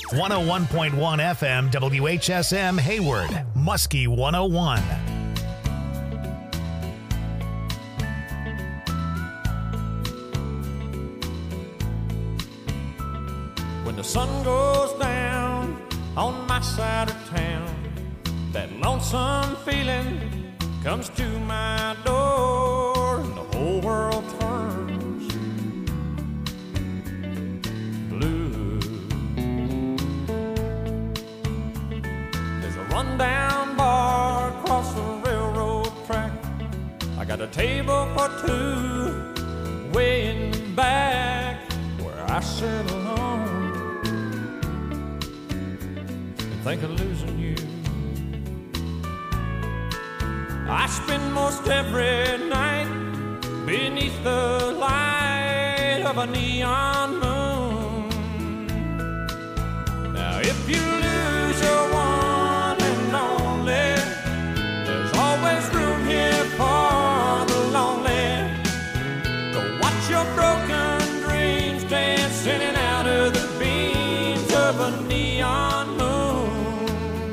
101.1 FM WHSM Hayward, Muskie 101. When the sun goes down on my side of town, that lonesome feeling comes to my door, and the whole world turns blue. There's a rundown bar across the railroad track. I got a table for two way in the back where I sit alone and think of losing you. I spend most every night beneath the light of a neon moon. Now if you lose your one and only, there's always room here for the lonely to watch your broken dreams dance in and out of the beams of a neon moon.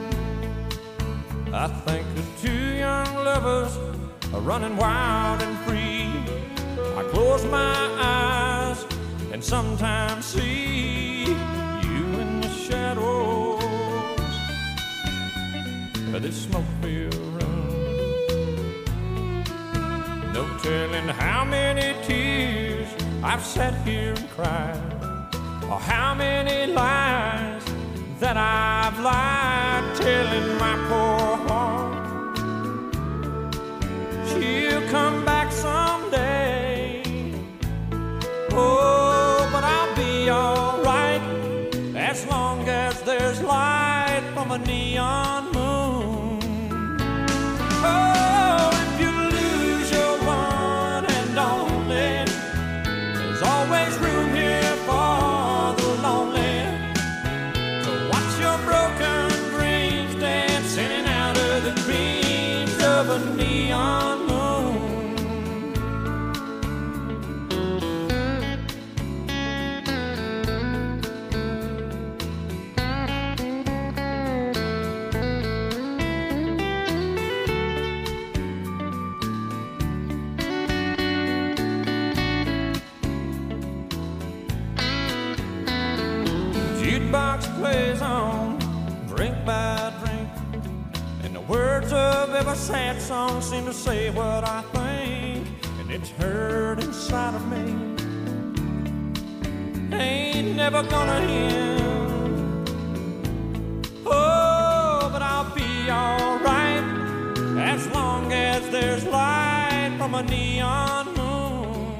I think of two young lovers are running wild and free. I close my eyes and sometimes see you in the shadows of this smoke-filled room. No telling how many tears I've sat here and cried, or how many lies that I've lied, telling my poor heart she'll come back someday. Oh, but I'll be alright as long as there's light from a neon moon. Oh, if you lose your one and only, there's always room here for the lonely to watch your broken dreams dance in and out of the beams of a neon moon. Jukebox plays on, drink by drink, and the words of every sad song seem to say what I think, and it's hurt inside of me. Ain't never gonna end. Oh, but I'll be alright as long as there's light from a neon moon.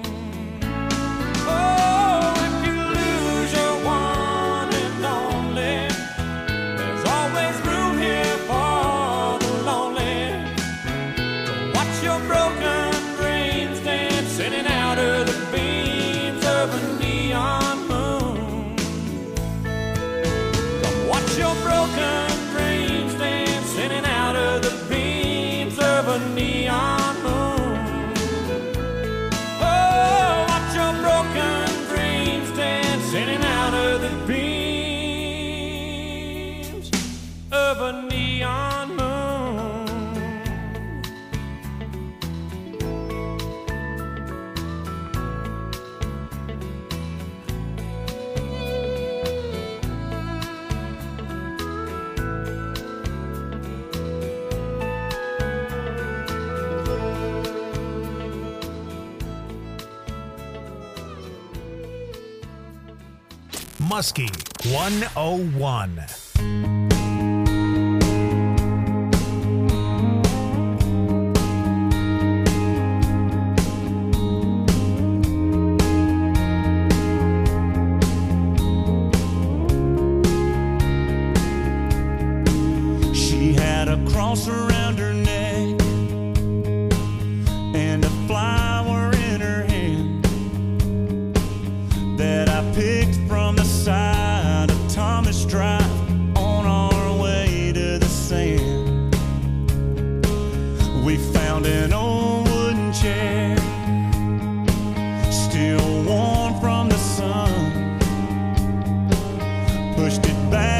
Oh, if you lose your one and only, there's always room here for the lonely to watch your broken dreams dance in and out of the beams of a neon moon. Come watch your broken dreams dance in and out of the beams of a neon moon. Oh, watch your broken dreams dance in and out of the beams of a neon moon. Muskie 101. She had a cross around her neck and a flower in her hand that I picked from the side of Thomas Drive on our way to the sand. We found an old wooden chair, still warm from the sun, pushed it back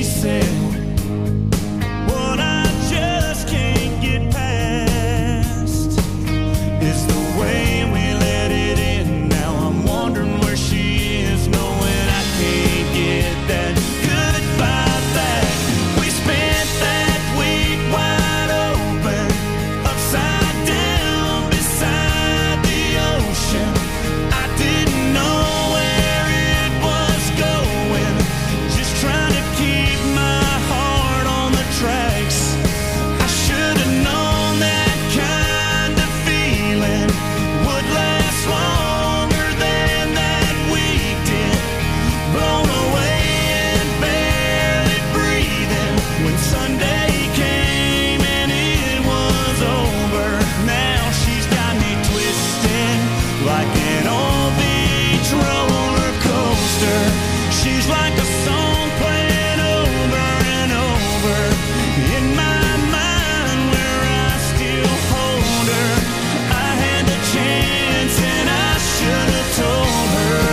said, what I just can't get past is the way we let it in. Now I'm wondering where she is, knowing I can't get that goodbye back. We spent that week wide open, upside down beside the ocean. I didn't know where it was going, just trying to keep my heart on the tracks. I should have known that kind of feeling would last longer than that week did. Blown away and barely breathing when Sunday came and it was over. Now she's got me twisted like an old beach roller coaster. She's like a song playing over and over in my mind, where I still hold her. I had the chance and I should have told her.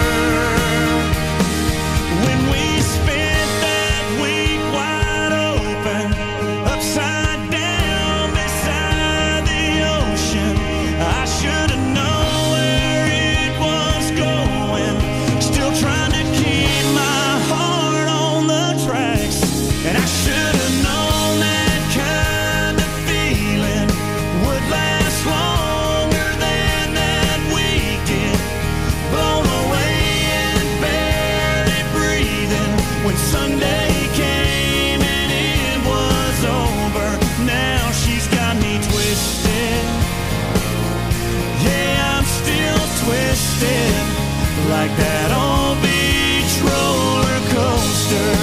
When we spent that week wide open, upside down beside the ocean, I should have known where it was going. Still trying to keep my heart on the tracks, and I should have known that kind of feeling would last longer than that week did. Blown away and barely breathing when Sunday came and it was over. Now she's got me twisted. Yeah, I'm still twisted like that old beach roller coaster.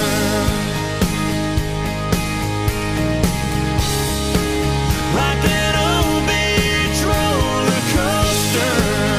Like that old beach roller coaster.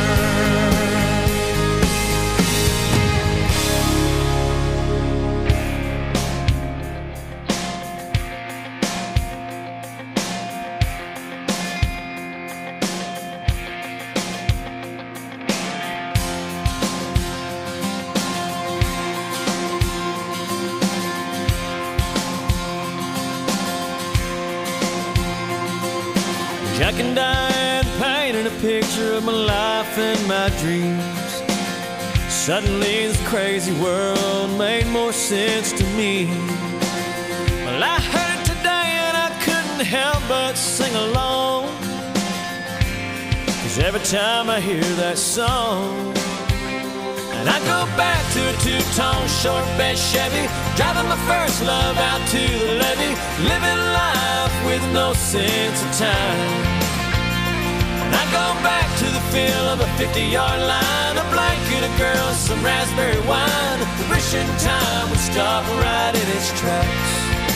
Jack and Diane painted a picture of my life and my dreams. Suddenly this crazy world made more sense to me. Well, I heard it today and I couldn't help but sing along, 'cause every time I hear that song, and I go back to a two-tone short bed Chevy, driving my first love out to the levee, living life with no sense of time. And I go back to the feel of a 50-yard line, a blanket, a girl, some raspberry wine, wishing time would stop right in its tracks.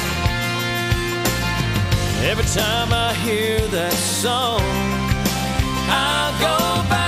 Every time I hear that song, I'll go back.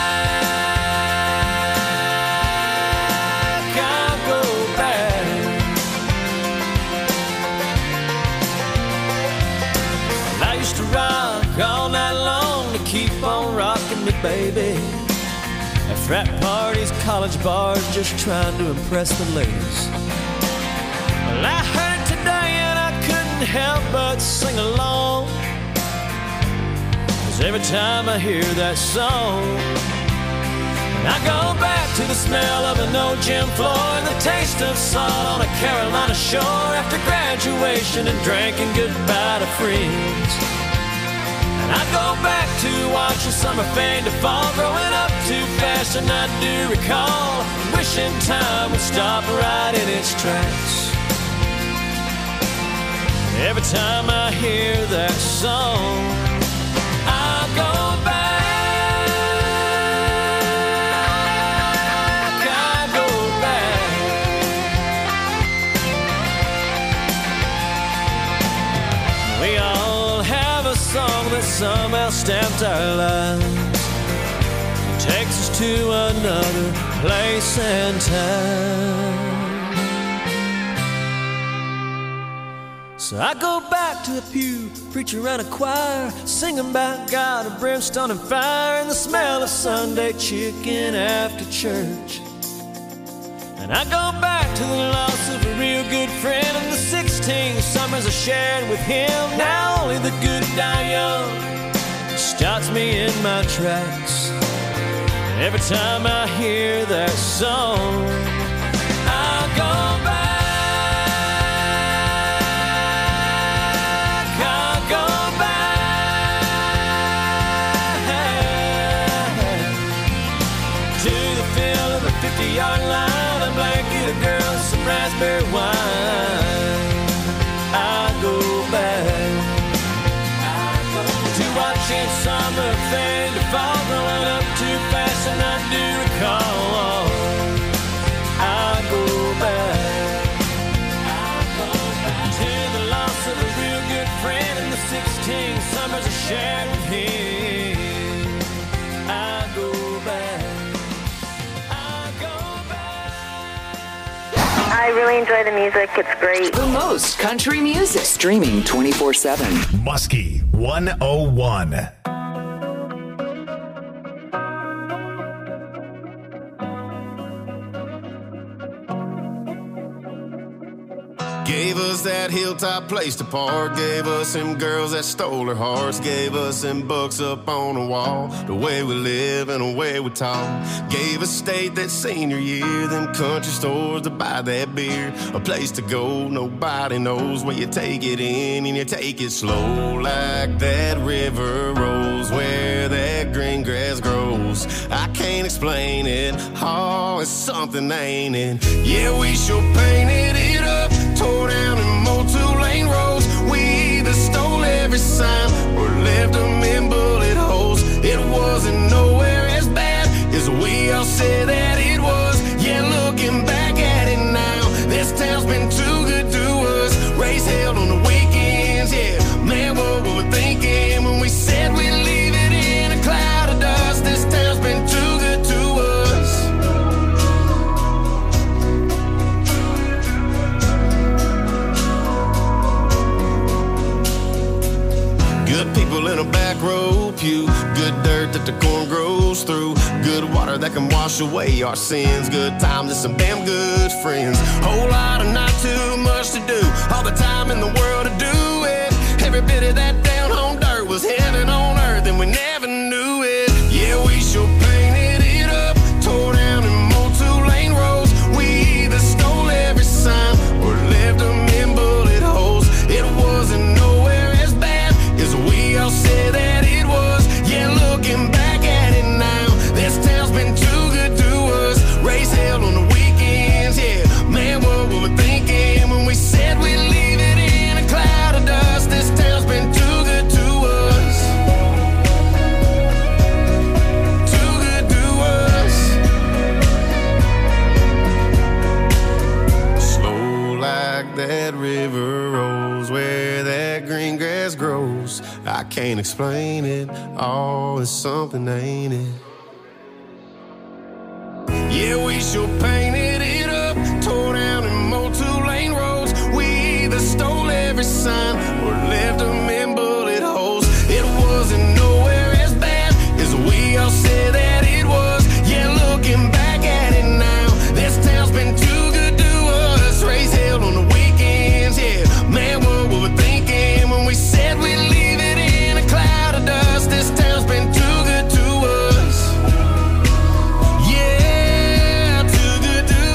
All night long to keep on rocking me, baby. At frat parties, college bars, just trying to impress the ladies. Well, I heard it today and I couldn't help but sing along, 'cause every time I hear that song, and I go back to the smell of an old gym floor and the taste of salt on a Carolina shore after graduation and drinking goodbye to friends. I go back to watching summer fade to fall, growing up too fast and I do recall, wishing time would stop right in its tracks. Every time I hear that song, I'll go back, I'll go back. We all have a song that somehow stamped our lives, takes us to another place and time. So I go back to the pew, preacher and a choir, singing about God and brimstone and fire, and the smell of Sunday chicken after church. And I go back to the loss of a real good friend, summers I shared with him. Now only the good die young stops me in my tracks. Every time I hear that song, I'll go back. I'll go back to the field of the 50-yard line, a blanket of girls, some raspberry wine. I'll go back to watching summer fade to fall, growing up too fast and I do recall. I'll go back to the loss of a real good friend and the 16 summers I shared with him. I'll go back. I really enjoy the music. It's great. The most country music. Streaming 24/7. Muskie 101. Gave us that hilltop place to park. Gave us them girls that stole our hearts. Gave us them books up on the wall. The way we live and the way we talk. Gave us state that senior year. Them country stores to buy that beer. A place to go, nobody knows where you take it in and you take it slow. Like that river rolls where that green grass grows. I can't explain it. Oh, it's something, ain't it? Yeah, we sure painted it up. Tore down and mowed 2-lane roads. We either stole every sign or left them in bullet holes. It wasn't nowhere as bad as we all said that it was. Yeah, looking back at it now, this town's been too good to us. Race held on the weekends, yeah. Man, what were we thinking when we said we'd leave it in a cloud of dust? This town's been too good to us. Good people in a back row pew. Good dirt that the corn grows through. Good water that can wash away our sins. Good times and some damn good friends. Whole lot of not too much to do. All the time in the world to do it. Every bit of that down home dirt was heaven on earth and we never knew it. Yeah, we sure painted it up. Tore down and mowed 2-lane roads. We either stole every sign or left them in bullet holes. It wasn't nowhere as bad as we all said that it was. Yeah, looking back at it now, this town's been too good to us. Race held on the weekends, yeah. Man, what were we thinking when we said we'd leave it in a cloud of dust? This town's been too good to us. Too good to us. Slow like that river rolls where that green grass grows. I can't explain it. Oh, it's something, ain't it? Yeah, we sure painted it up. Tore down and mowed 2-lane roads. We either stole every sign or left them in bullet holes. It wasn't nowhere as bad as we all said that it was. Yeah, looking back at it now, this town's been too good to us. Race held on the weekends, yeah. Man, what were we thinking when we said we'd leave it in a cloud of dust? This town's been too good to us. Yeah, too good to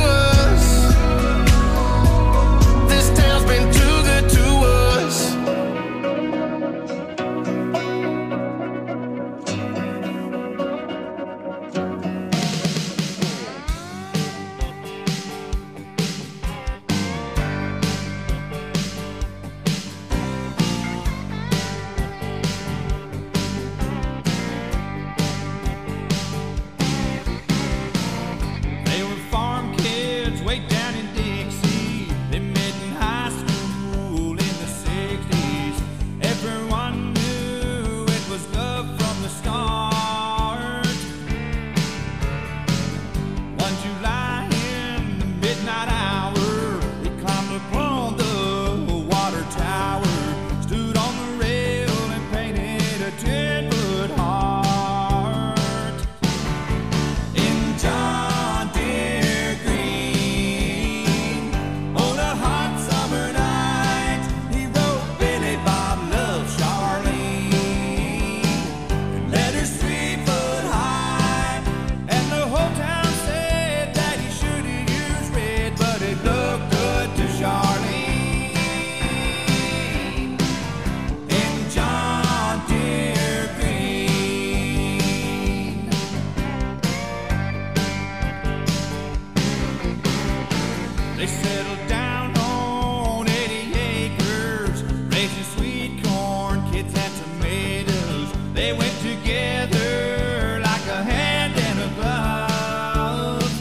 They settled down on 80 acres, raising sweet corn, kids had tomatoes. They went together like a hand and a glove.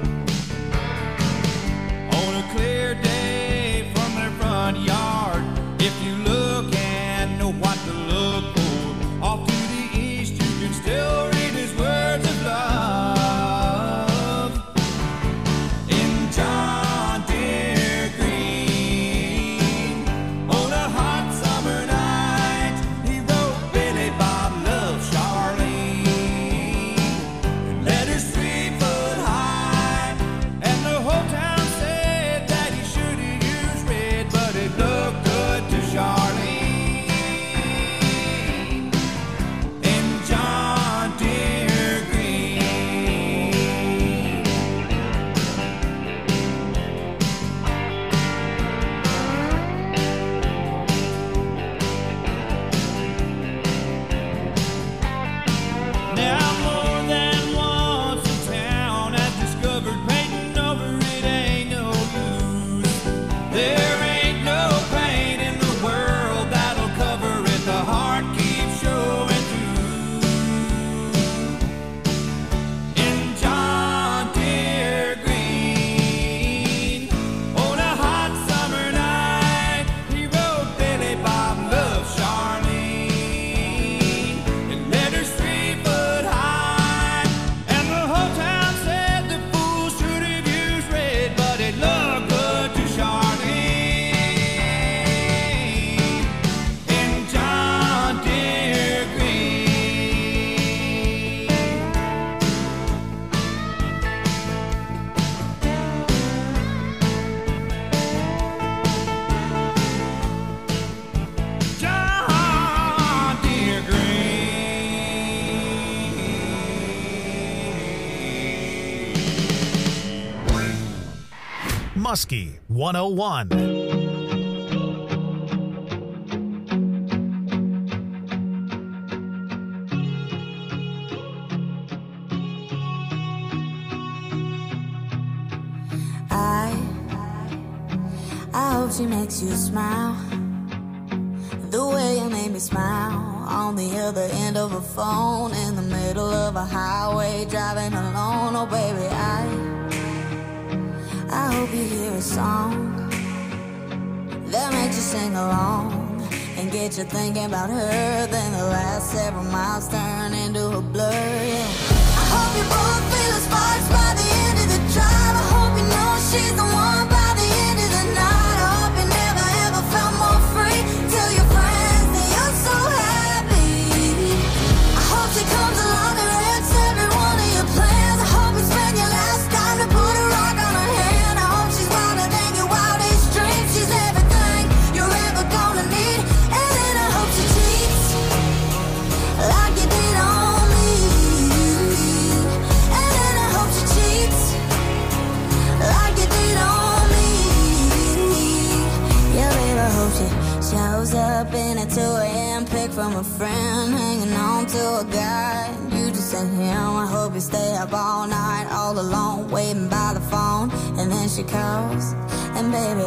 On a clear day from their front yard, if you look and know what to look for, off to the east you can still read his words of love. In John Deere Green, on a hot summer night, he wrote Billy Bob loves Charlene, and letters 3 foot high, and the whole town said that he should have used red, but it looked good to Charlene. In John Deere Green. Now more than once the town has discovered painting over it ain't no use. There ain't no paint in the world that'll cover it. The heart keeps showing through. In John Deere Green, on a hot summer night, he wrote Billy Bob loves Charlene, and letters 3 foot high, and the whole town said the fool should have used red, but it looked good to Charlene. In John Deere Green. John Deere Green. Muskie 101. I hope she makes you smile the way you made me smile on the other end of a phone in the middle of a highway driving alone. Oh baby, I hope you hear a song that makes you sing along and get you thinking about her. Then the last several miles turn into a blur. Yeah. I hope you both feel the sparks by the end of the drive. I hope you know she's the one by the end of the night. I hope you never ever felt more free. Tell your friends that you're so happy. I hope she comes along and wrecks every one of your plans. I hope you spend your last time to put a rock on her hand. I hope she's wilder than your wildest dreams. She's everything you're ever gonna need. And then I hope she cheats like you did on me. And then I hope she cheats like you did on me. Yeah, baby, I hope she shows up in a 2 a.m. pic from a friend, hanging on to a guy. You just sent him. I hope you stay up all night, all alone, waiting by the phone. And then she calls, and baby,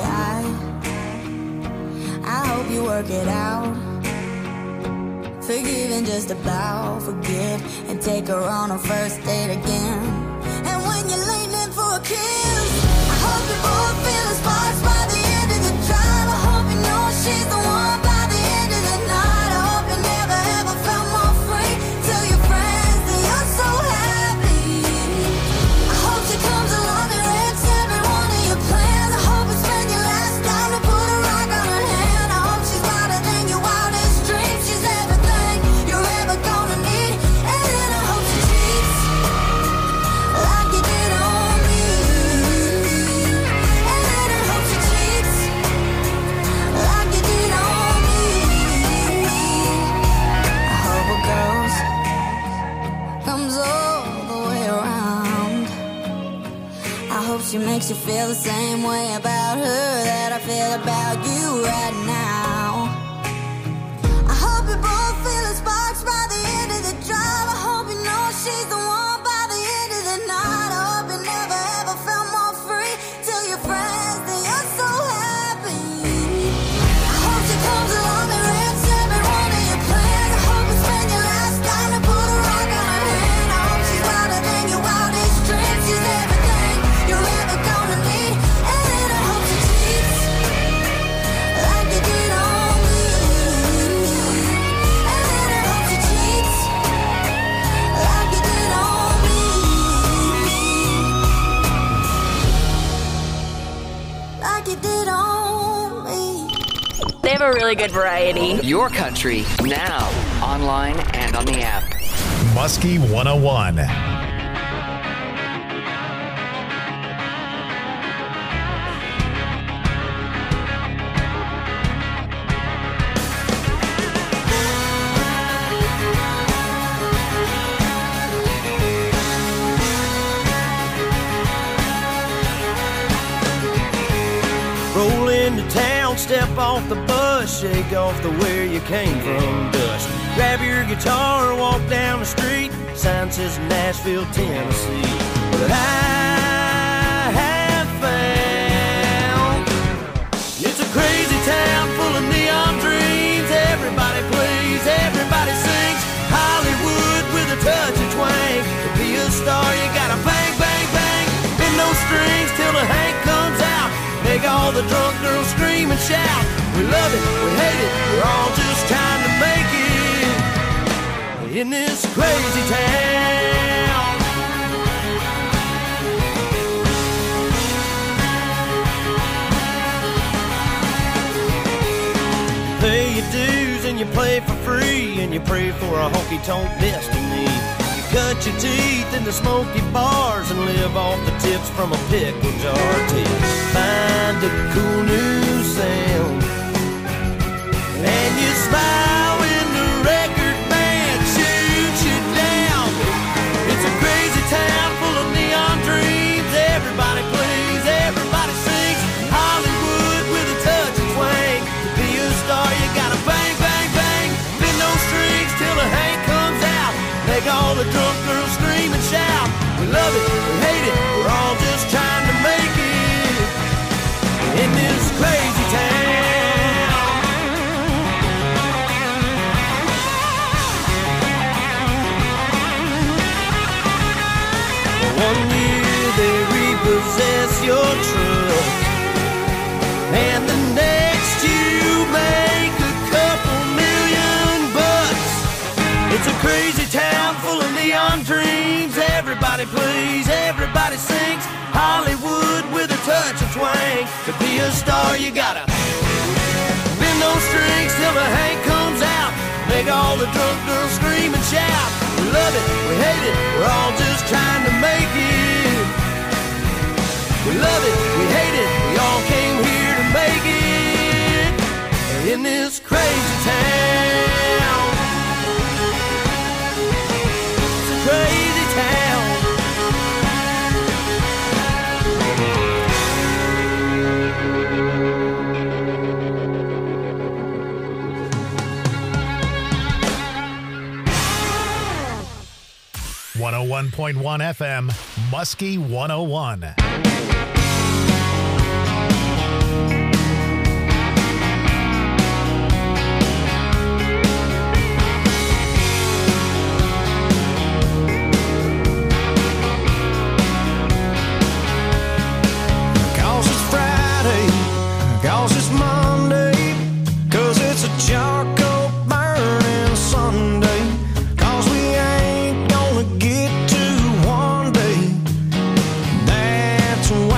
I hope you work it out. Forgive and just about forget, and take her on a first date again. And when you're leaning for a kiss, I hope you both feel the sparks by the end of the drive. I hope you know she's the one by the end of the night. I hope you never ever felt more free. Tell your friends that you're so happy. I hope she comes along and wrecks every one of your plans. I hope you spend your last time to put a rock on her hand. I hope she's wilder than your wildest dreams. She's everything you're ever gonna need. And then I hope she cheats like you did on me. And then I hope she cheats like you did on me. I hope it comes all the way around. I hope she makes you feel the same way about her that I feel about you right now. I hope you both feel the sparks by the end of the drive. I hope you know she's the one by the end of the night. I hope you never ever felt more free. Tell your friends like you did on me. They have a really good variety. Your country, now, online and on the app. Muskie 101. Roll into town, step off the bus, shake off the where you came from dust. Grab your guitar, walk down the street, sign says Nashville, Tennessee. But I have found it's a crazy town full of neon dreams. Everybody plays, everybody sings. Hollywood with a touch of twang. To be a star, you gotta bang, bang, bang. Bend those strings till the Hank comes out. Make all the drunk girls scream and shout. We love it, we hate it, we're all just trying to make it in this crazy town. Pay your dues and you play for free, and you pray for a honky-tonk destiny. You cut your teeth in the smoky bars and live off the tips from a pickle jar till find a cool new sound. And you smile when the record band shoots you down. It's a crazy town full of neon dreams. Everybody plays, everybody sings. Hollywood with a touch of twang. To be a star, you gotta bang, bang, bang. Bend those strings till the Hank comes out. Make all the drunk girls scream and shout. We love it, we hate it, we're all just trying to make it in this crazy town. One year they repossess your truck, and the next you make a couple $1,000,000. It's a crazy town full of neon dreams. Everybody plays, everybody sings. Hollywood with a touch of twang. To be a star, you gotta bend those strings till the Hank comes out. Make all the drunk girls scream and shout. We love it, we hate it, we're all just trying to make it. We love it, we hate it, we all came here to make it in this crazy town. It's a crazy town. .1 FM, Muskie 101. Cause it's Friday, cause it's Monday, cause it's a charcoal burning Sunday, cause we ain't gonna get to one day. That's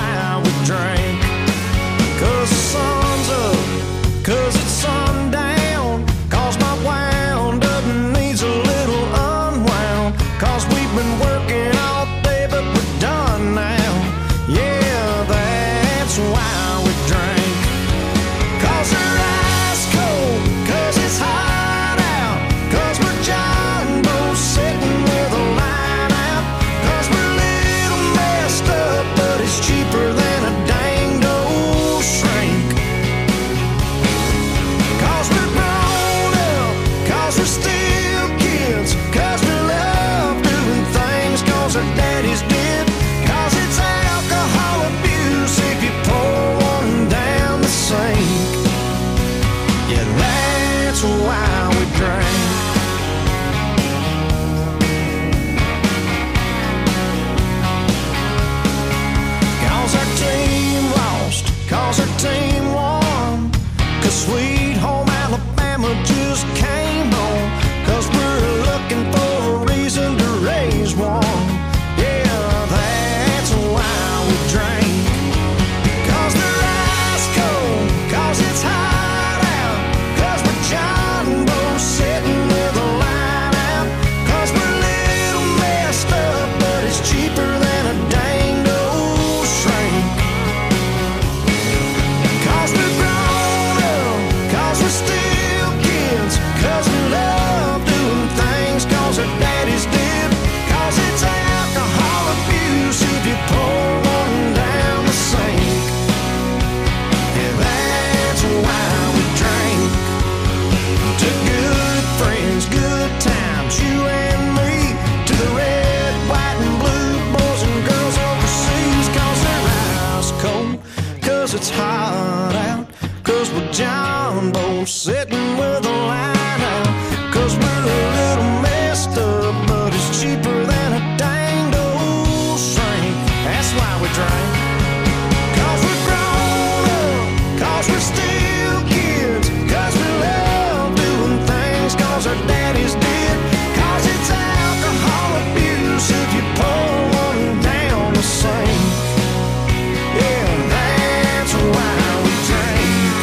spot out, 'cause we're jumbo sitting with a line out, 'cause we're a little messed up, but it's cheaper than a dang old shrink. That's why we drink. 'Cause we're grown up, 'cause we're still kids, 'cause we love doing things 'cause our daddies did, 'cause it's alcohol abuse if you pour one down the sink. Yeah, that's why we drink.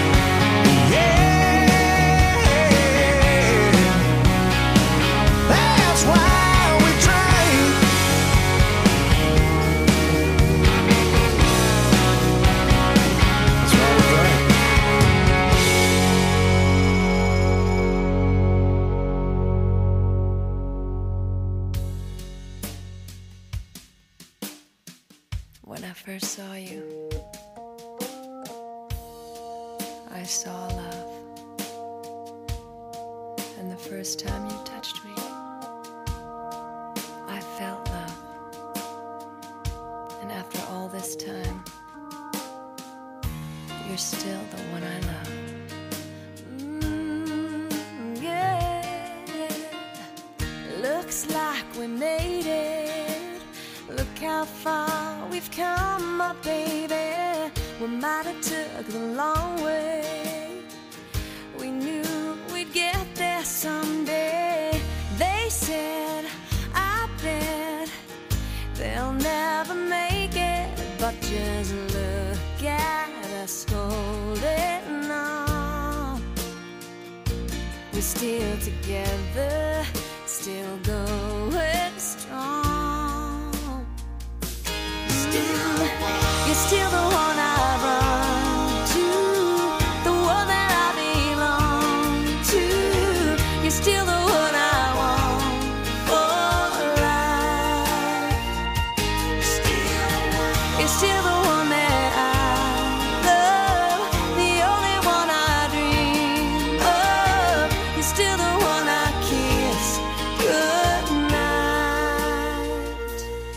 Yeah, that's why we drink. That's why we drink. When I first saw you, I saw love. And the first time you touched me, I felt love. And after all this time, you're still the one I love. Yeah, looks like we made it. Look how far we've come, my baby. We might have took the long way. We knew we'd get there someday. They said, I bet they'll never make it, but just look at us holding on. We're still together, still going strong. You're still the one I run to, the one that I belong to. You're still the one I want for life. You're still the one that I love, the only one I dream of. You're still the one I kiss goodnight.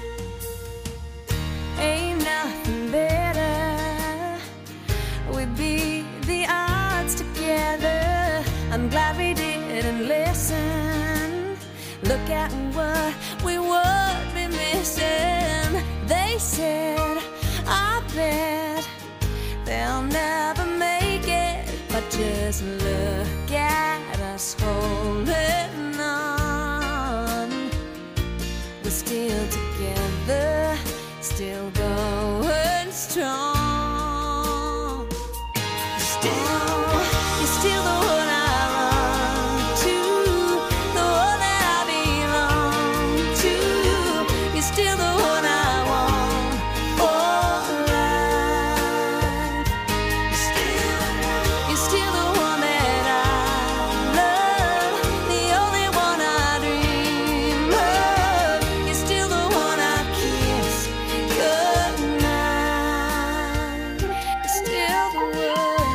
Ain't nothing better. We beat the odds together. I'm glad we didn't listen. Look at what we would be missing. They said, I bet they'll never make it, but just look at us holding on. We're still together, still going strong. You're still the one I run to, the one that I belong to. You're still the one I want for life. You're still the one that I love, the only one I dream of. You're still the one I kiss goodnight. You're still the one.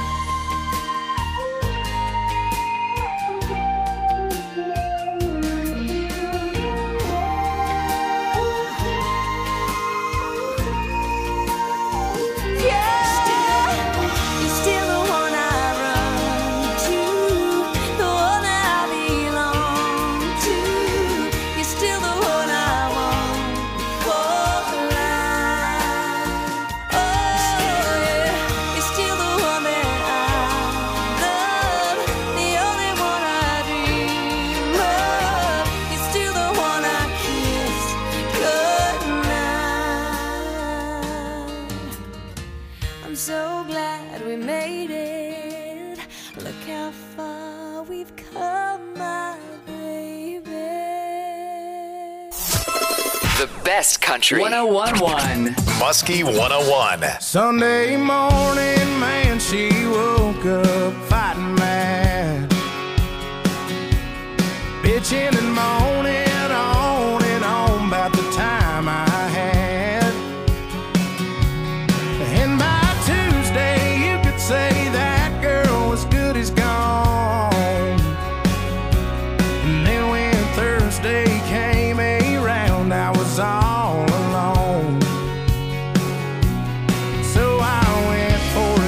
You're still the one I run to, the one that I belong to. You're still the one I want for life. Oh yeah, you're still the one that I love, the only one I dream of. You're still the one I kiss goodnight. I'm so glad we made it. Look how far we've come, my baby. The best country. 101.1. Muskie 101. Sunday morning, man, she woke up fighting mad, bitching and moaning on and on about the time I had. And by Tuesday, you could say that girl was good as gone. And then when Thursday came around, I was all alone. So I went for a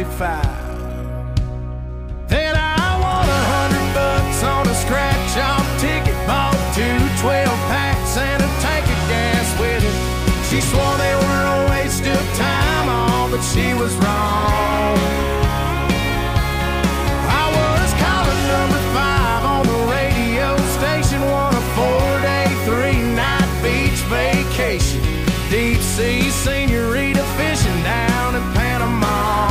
65. Then I won $100 on a scratch-off ticket, bought 2 12-packs and a tank of gas with it. She swore they were a waste of time, all, but she was wrong. I was caller number 5 on the radio station, won a 4-day, 3-night beach vacation. Deep sea senorita fishing down in Panama.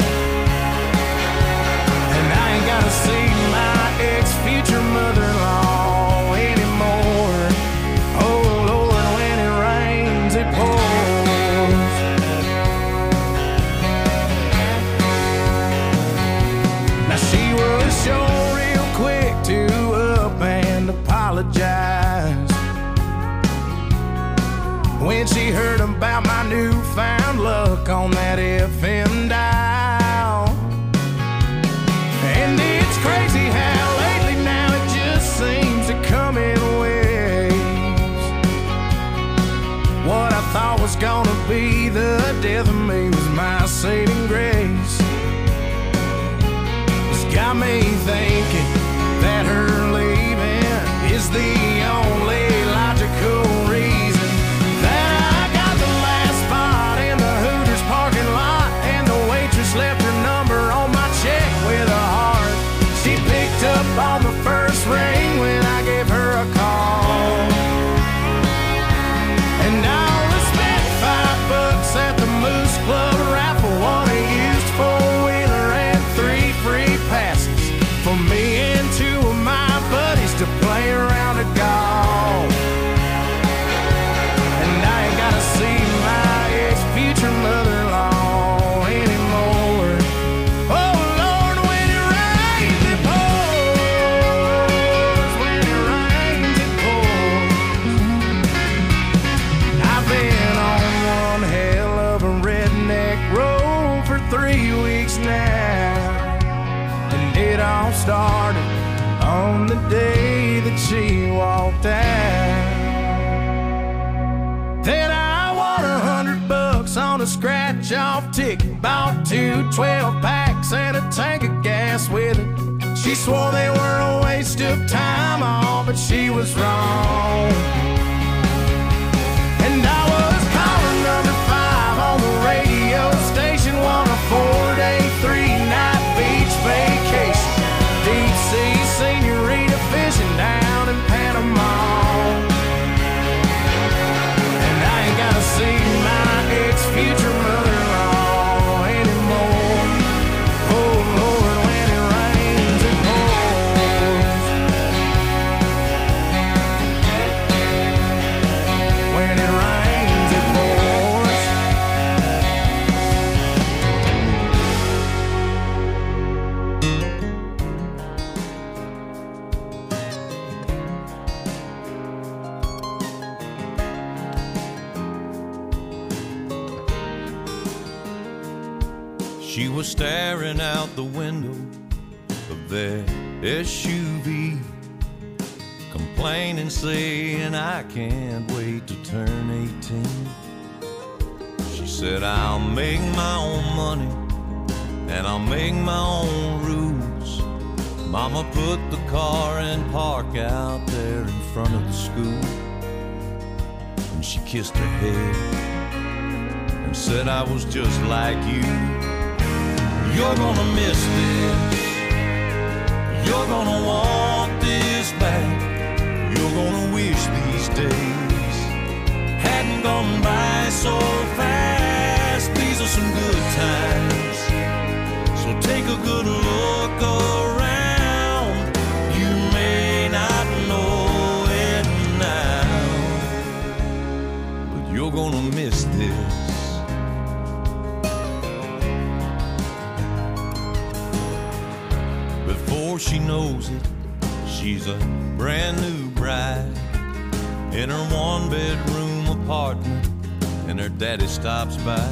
And I ain't gotta see my ex-future mother-in-law anymore. Oh Lord, when it rains, it pours. Now she was sure real quick to up and apologize when she heard about my newfound luck on that FM dial. And it's crazy how lately now it just seems to come in waves. What I thought was gonna be the death of me was my saving grace. It's got me thinking that her leaving is the only logical reason that I got the last spot in the Hooters parking lot, and the waitress left her number on my check with a heart. She picked up on the first ring when I gave her a call. And I'll spent $5 at the Moose Club raffle, won a used 4-wheeler and 3 free passes for me and 2 of my buddies to play around a golf. And I ain't gotta see my ex-future mother-in-law anymore. Oh Lord, when it rains, it pours. When it rains, it pours. I've been on one hell of a redneck road for 3 weeks now. And it all started on the day that she walked out. Then I won $100 on a scratch-off ticket, bought 2 12-packs and a tank of gas with it. She swore they were a waste of time, all, but she was wrong. And I was caller number 5 on the radio station, won a 4-day, 3-night beach vacation. Deep sea senorita fishing down in Panama. And I ain't gotta see my ex-future mother-in-law anymore. Oh Lord, when it rains, it pours. When it rains, it pours. She was staring out the window of their SUV, complaining, saying, I can't wait to turn 18. She said, I'll make my own money and I'll make my own rules. Mama put the car in park out there in front of the school, and she kissed her head and said, I was just like you. You're gonna miss this. You're gonna want this back. You're gonna wish these days hadn't gone by so fast. These are some good times, so take a good look around. You may not know it now, but you're gonna miss this. Before she knows it, she's a brand new bride in her 1-bedroom apartment, and her daddy stops by.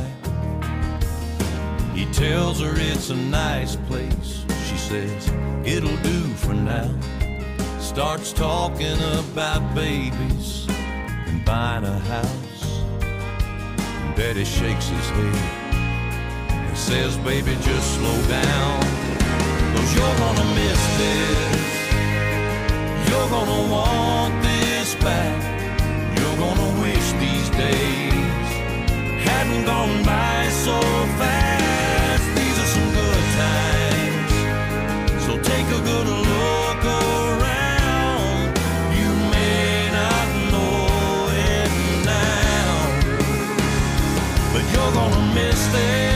He tells her it's a nice place. She says, it'll do for now. Starts talking about babies and buying a house. And Daddy shakes his head and He says, baby, just slow down, 'cause you're gonna miss this. You're gonna want this back. You're gonna wish these days hadn't gone by so fast. These are some good times, so take a good look around. You may not know it now, but you're gonna miss this.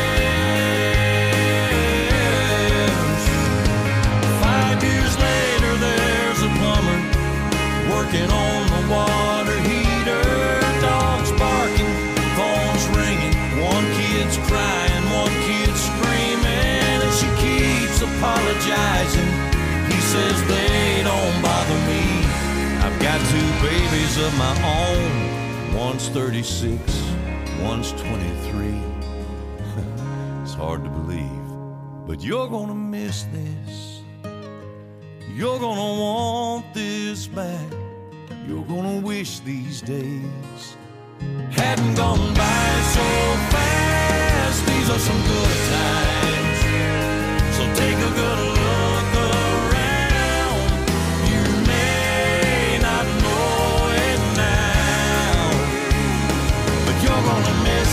5 years later, there's a plumber working on the water heater. Dogs barking, phones ringing, one kid's crying, one kid's screaming, and she keeps apologizing. He says, they don't bother me. I've got 2 babies of my own. One's 36, one's 23. It's hard to believe, but you're gonna miss this. You're gonna want this back. You're gonna wish these days hadn't gone by so fast. These are some good times, so take a good look around. You may not know it now, but you're gonna miss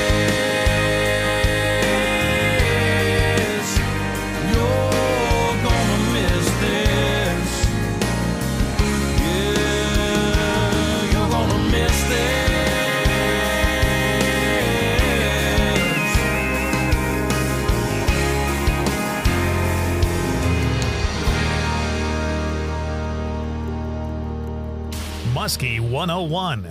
this. You're gonna miss this. Yeah, you're gonna miss this. Muskie 101.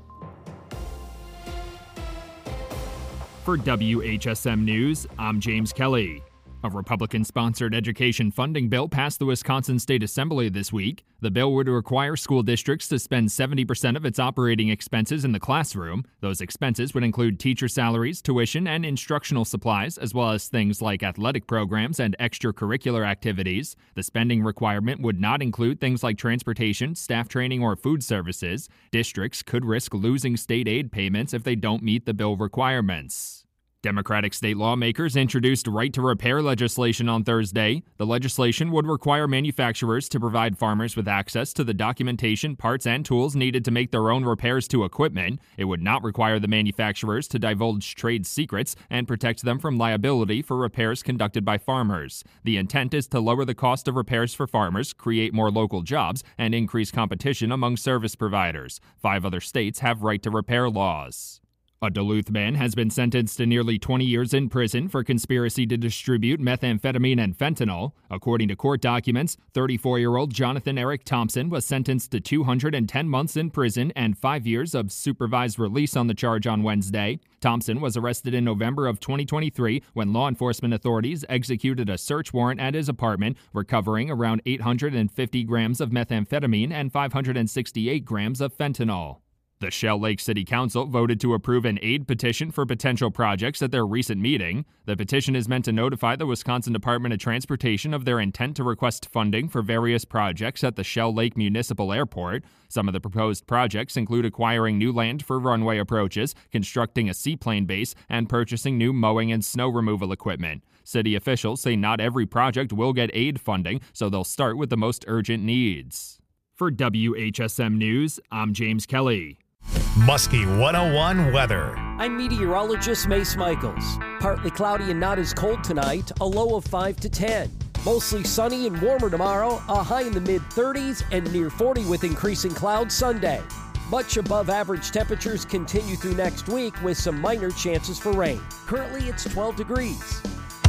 For WHSM News, I'm James Kelly. A Republican-sponsored education funding bill passed the Wisconsin State Assembly this week. The bill would require school districts to spend 70% of its operating expenses in the classroom. Those expenses would include teacher salaries, tuition, and instructional supplies, as well as things like athletic programs and extracurricular activities. The spending requirement would not include things like transportation, staff training, or food services. Districts could risk losing state aid payments if they don't meet the bill requirements. Democratic state lawmakers introduced right-to-repair legislation on Thursday. The legislation would require manufacturers to provide farmers with access to the documentation, parts, and tools needed to make their own repairs to equipment. It would not require the manufacturers to divulge trade secrets and protect them from liability for repairs conducted by farmers. The intent is to lower the cost of repairs for farmers, create more local jobs, and increase competition among service providers. 5 other states have right-to-repair laws. A Duluth man has been sentenced to nearly 20 years in prison for conspiracy to distribute methamphetamine and fentanyl. According to court documents, 34-year-old Jonathan Eric Thompson was sentenced to 210 months in prison and 5 years of supervised release on the charge on Wednesday. Thompson was arrested in November of 2023 when law enforcement authorities executed a search warrant at his apartment, recovering around 850 grams of methamphetamine and 568 grams of fentanyl. The Shell Lake City Council voted to approve an aid petition for potential projects at their recent meeting. The petition is meant to notify the Wisconsin Department of Transportation of their intent to request funding for various projects at the Shell Lake Municipal Airport. Some of the proposed projects include acquiring new land for runway approaches, constructing a seaplane base, and purchasing new mowing and snow removal equipment. City officials say not every project will get aid funding, so they'll start with the most urgent needs. For WHSM News, I'm James Kelly. Muskie 101 weather. I'm meteorologist Mace Michaels. Partly cloudy and not as cold tonight, a low of 5 to 10. Mostly sunny and warmer tomorrow, a high in the mid-30s and near 40 with increasing clouds Sunday. Much above average temperatures continue through next week with some minor chances for rain. Currently it's 12 degrees.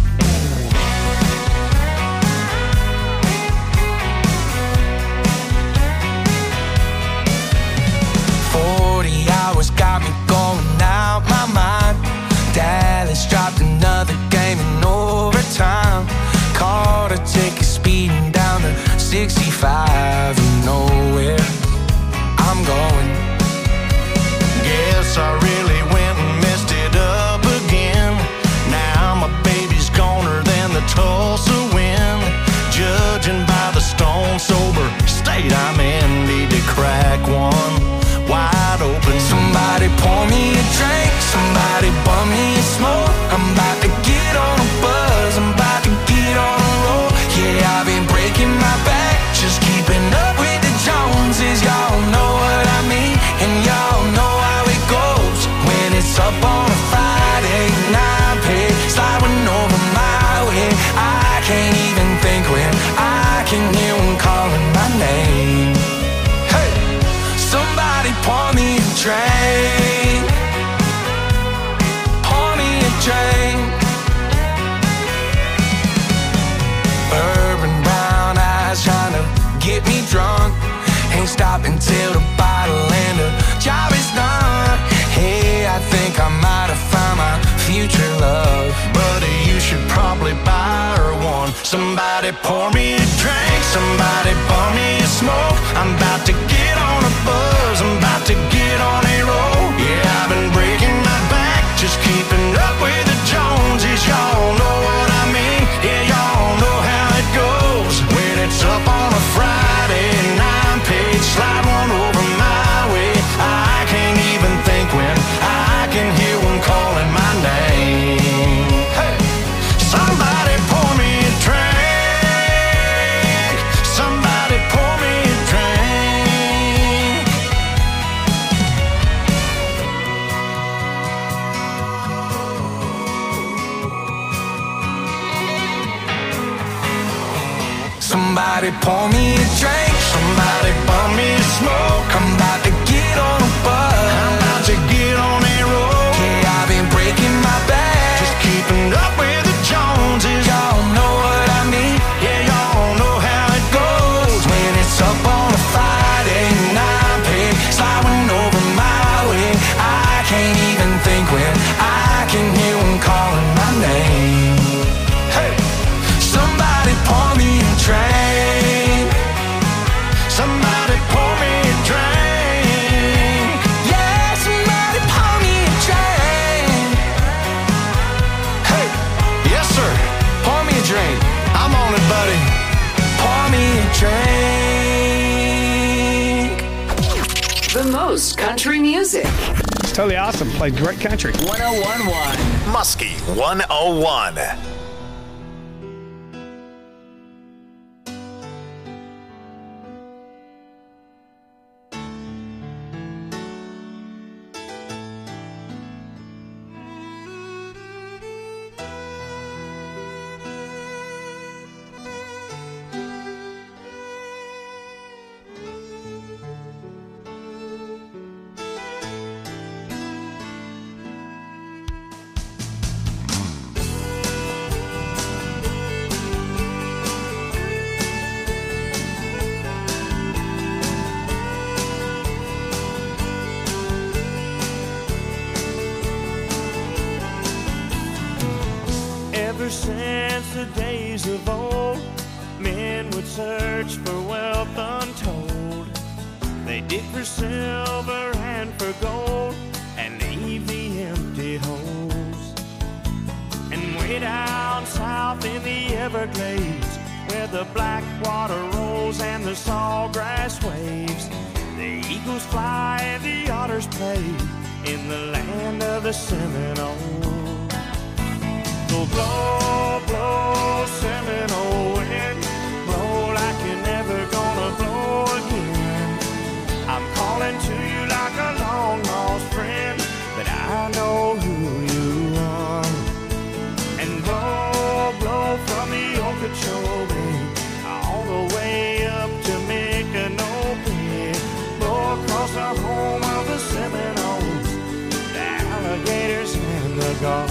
Hours got me going out my mind. Dallas dropped another game in overtime. Caught a ticket speeding down to 65 and nowhere I'm going. Guess I really went and messed it up again. Now my baby's goner than the Tulsa wind. Judging by the stone sober state I'm in, need to crack one wide open. Somebody pour me a drink, somebody bum me a smoke. I'm about to get drunk. Ain't stopping till the bottle and the job is done. Hey, I think I might have found my future love. Buddy, you should probably buy her one. Somebody pour me a drink, somebody pour me a smoke. I'm about to get on a buzz, I'm about to get on a roll. Yeah, I've been breaking my back, just keeping up with the Joneses. Y'all know what I mean, yeah, y'all know how it goes. When it's up on a Friday and I'm paid, slide one over my way. I can't even think when I can hear one calling my name. Hey, somebody pour me a drink, somebody pour me a drink. Somebody pour me a drink, somebody pour me a smoke. I'm about to get on a bus, I'm about to get on a roll. Yeah, I've been breaking my back, just keeping up with the Joneses. Y'all know what I mean, yeah, y'all know how it goes. When it's up on a Friday and I'm paid, sliding over my way. I can't even think when I can hear one calling my name. Hey, somebody pour me a drink, somebody pour me a drink. Yeah, somebody pour me a drink. Hey, yes sir, pour me a drink. I'm on it, buddy. Pour me a drink. The most country music. It's totally awesome. Played great country. 1011. Muskie 101. Ever since the days of old, men would search for wealth untold. They dig for silver and for gold and leave the empty holes. And way down south in the Everglades, where the black water rolls and the sawgrass waves, the eagles fly and the otters play in the land of the Seminoles. So blow, blow, Seminole wind, blow like you're never gonna blow again. I'm calling to you like a long lost friend, but I know who you are. And blow, blow from the Okeechobee all the way up to Micanopy. Blow across the home of the Seminoles, the alligators and the gulls.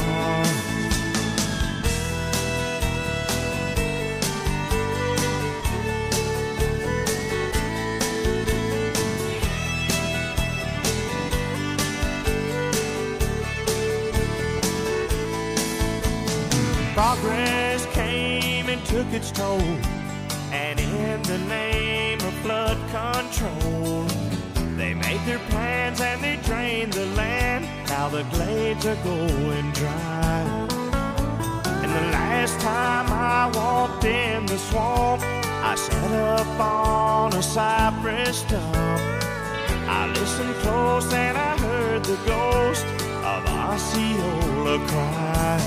Progress came and took its toll, and in the name of flood control, they made their plans and they drained the land. Now the glades are going dry. And the last time I walked in the swamp, I sat up on a cypress stump. I listened close and I heard the ghost of Osceola cry.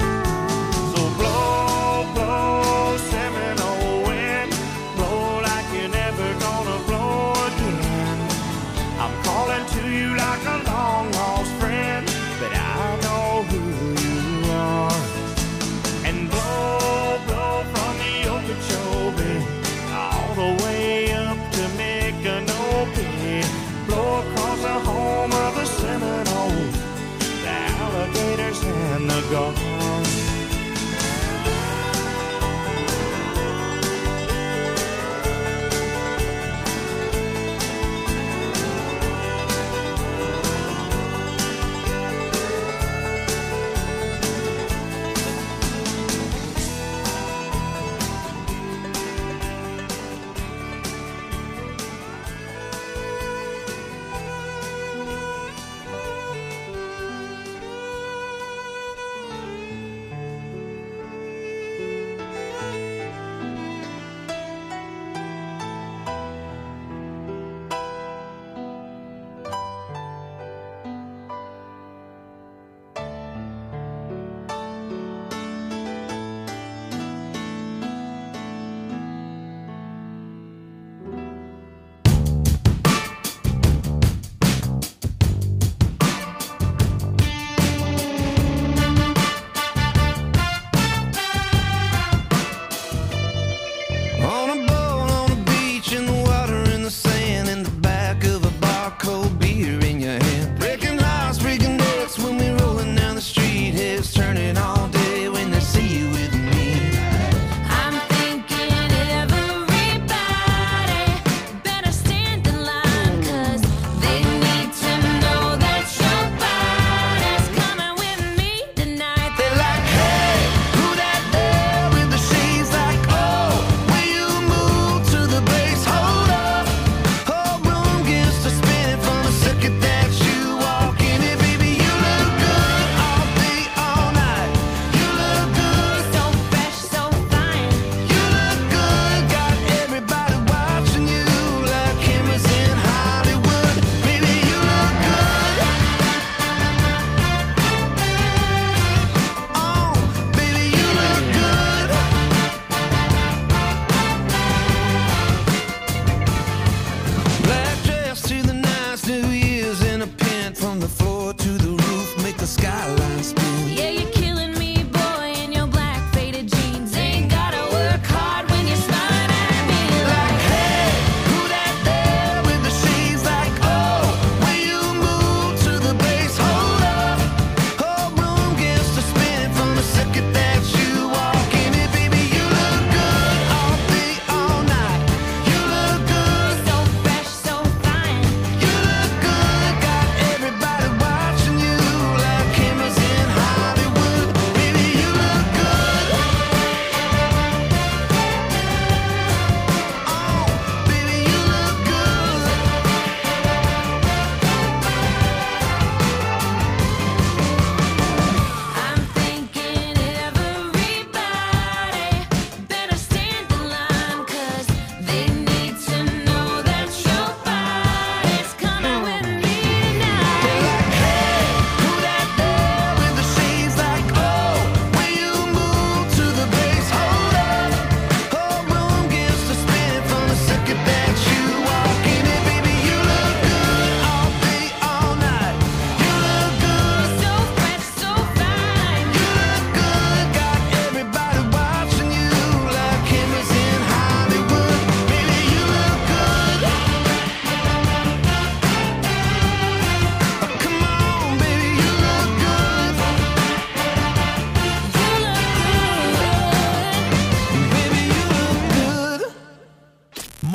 Blow, blow, Seminole wind, blow like you're never gonna blow again. I'm calling to you like a long lost friend, but I know who you are. And blow, blow from the Okeechobee all the way up to Micanopy. Blow across the home of the Seminoles, the alligators and the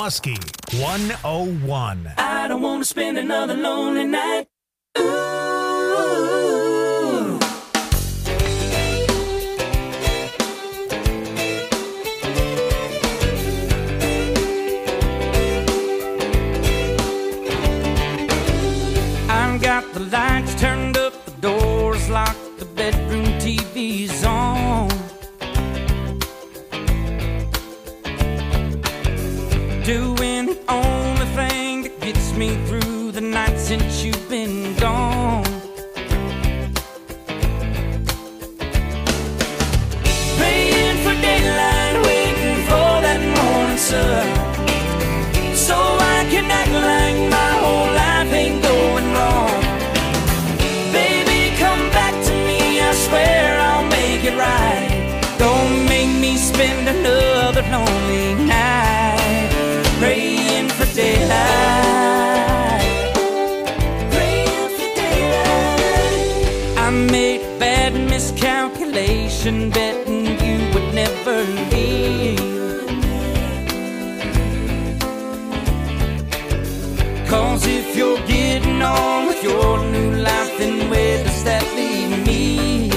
Muskie 101. I don't want to spend another lonely night. I've got the lights turned up, the doors locked, the bedroom TV's on. Doing the only thing that gets me through the night since you've been gone. Praying for daylight, waiting for that morning sun, so I can act like my whole life ain't going wrong. Baby, come back to me, I swear I'll make it right. Don't make me spend another lonely night praying for daylight, praying for daylight. I made a bad miscalculation, betting you would never leave. 'Cause if you're getting on with your new life, then where does that leave me?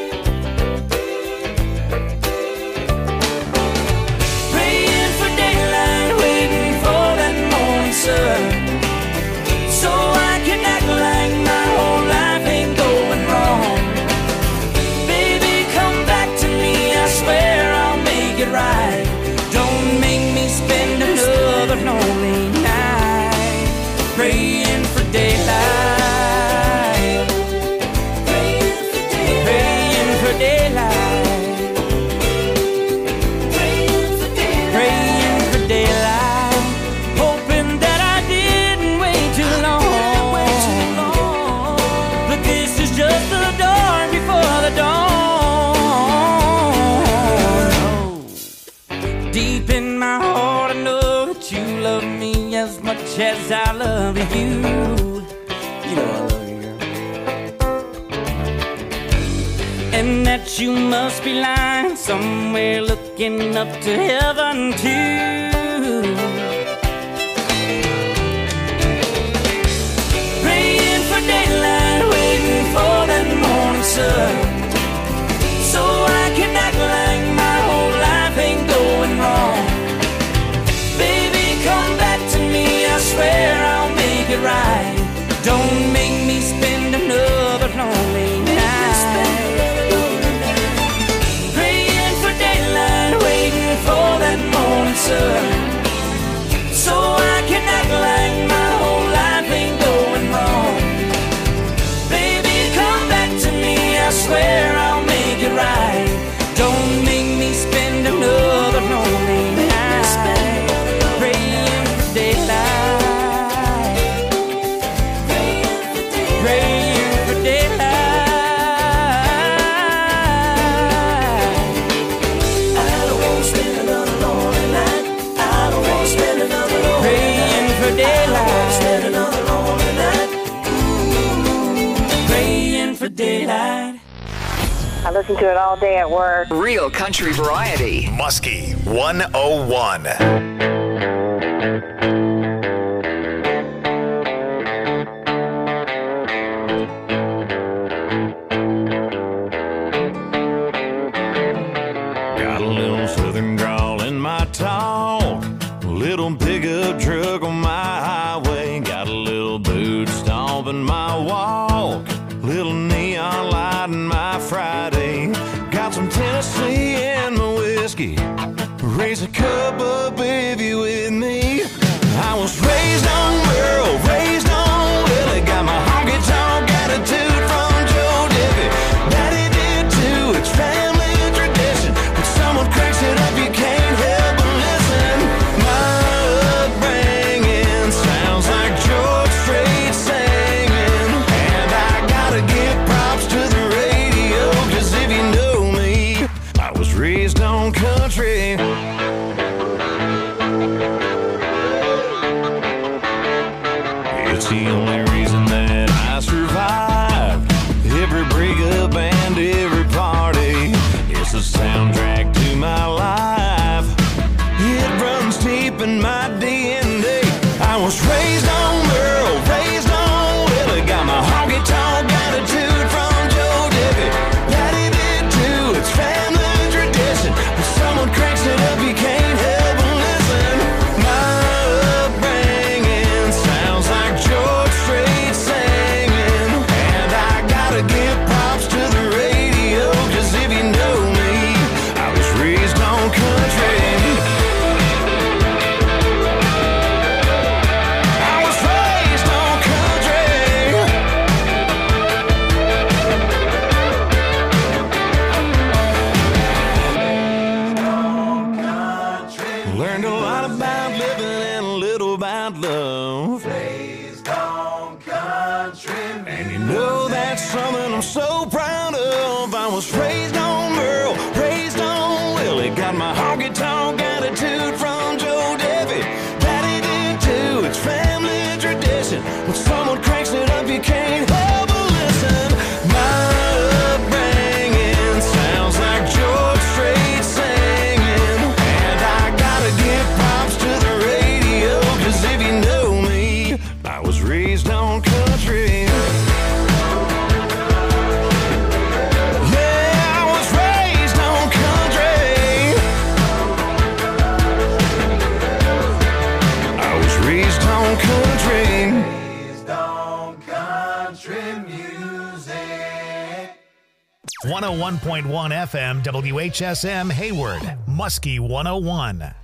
Praying for daylight, waiting for that morning sun, so I can act like my whole life ain't going wrong. Baby, come back to me, I swear I'll make it right. Don't make me spend another lonely night praying for daylight, praying for daylight, praying for daylight, praying for daylight, praying for daylight, hoping that I didn't wait too long. But this is just the dawn before the dawn. Deep in my heart, I know that you love me as much as I love you. You know I love you, girl. And that you must be lying somewhere looking up to heaven too. Praying for daylight, waiting for that morning sun, so I can act like my whole life ain't going wrong. Baby, come back to me, I swear I'll make it right. Don't make me spend another lonely night praying for daylight, waiting for that morning sun, so I can act like my whole life ain't going wrong. Baby, come back to me, I swear I'll make it right. Don't make me spend another lonely night praying for daylight, praying for daylight. I don't want to spend another lonely night. I don't want to spend another lonely praying for daylight. I don't want to spend another lonely night. Praying for daylight. I listen to it all day at work. Real country variety. Muskie 101. Got a little southern drawl in my talk, a little pickup truck on my highway, got a little boot stomp in my walk, little neon light in my Friday, got some Tennessee in my whiskey, raise a cup up if you with me. something I'm so proud of. I was raised on Merle, raised on Willie. Got my honky-tonk attitude from Joe Debbie. Daddy did too, it's family tradition. When someone cranks it up, you can't help but listen. My upbringing sounds like George Strait singing. And I gotta give props to the radio, 'cause if you know me, I was raised on country. Yeah, I was raised on country. I was raised on country. Raised on country music. 101.1 FM WHSM Hayward, Muskie 101.